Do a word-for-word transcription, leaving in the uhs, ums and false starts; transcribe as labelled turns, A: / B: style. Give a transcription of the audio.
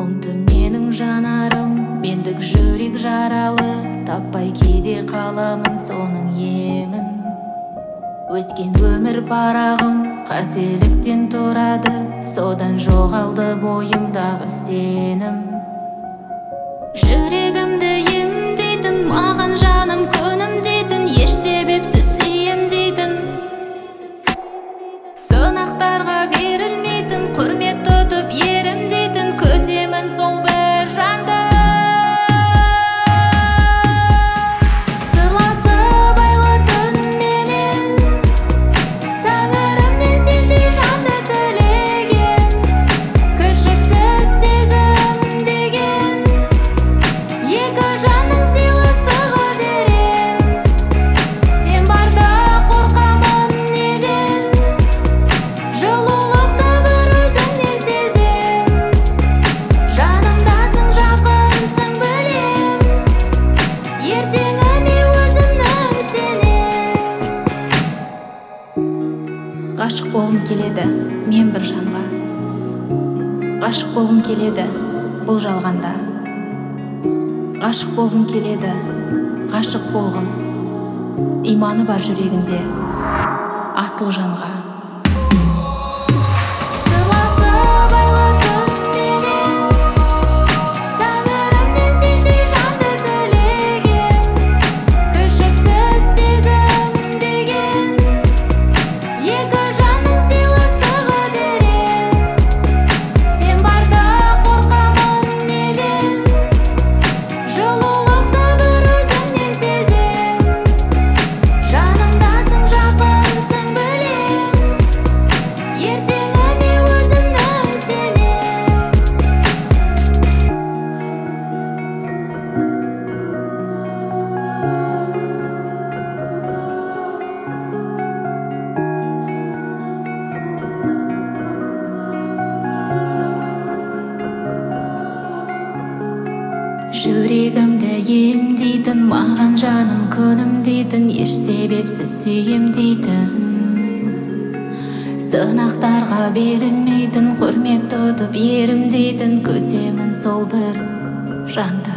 A: мұңды менің жанарым, мендік жүрек жаралы, таппай кейде қаламын соның емін. Өткен өмір парағым қателіктен тұрады, содан жоғалды бойымдағы сенім. Жүрегімді емдейтін, маған жаным күнім дейтін, еш себепсіз сүйем дейтін, сынақтарға берілмейтін, құрмет тұтып ерім дейтін, күтемін сол бір жанды. Сырласып айлы түнменен, тәңірімнен сендей жанды тілегем, кіршіксіз сезім деген, екі жанның сыйластығы дерем. Сен барда қорқамын неден, жылулықты бір өзіңнен сезем. Жанымдасың, жақынсың білем, ертеңіме өзімнің сенем. Ғашық болғым келеді мен бір жанға, ғашық болғым келеді бұл жалғанда. Ғашық болғым келеді, ғашық болғым, иманы бар жүрегінде асыл жанға. Сырласып айлы түнменен, тәңірімнен сендей жанды тілегем, кіршіксіз сезім деген, екі жанның сыйластығы дерем. Сен барда қорқамын неден, жылулықты бір өзіңнен сезем. Жанымдасың, жақынсың білем, ертеңіме өзімнің сенем. Жүрегімді емдейтін, маған жаным күнім дейтін, еш себепсіз сүйем дейтін, сынақтарға берілмейтін, құрмет тұтып ерім дейтін, күтемін сол бір жанды.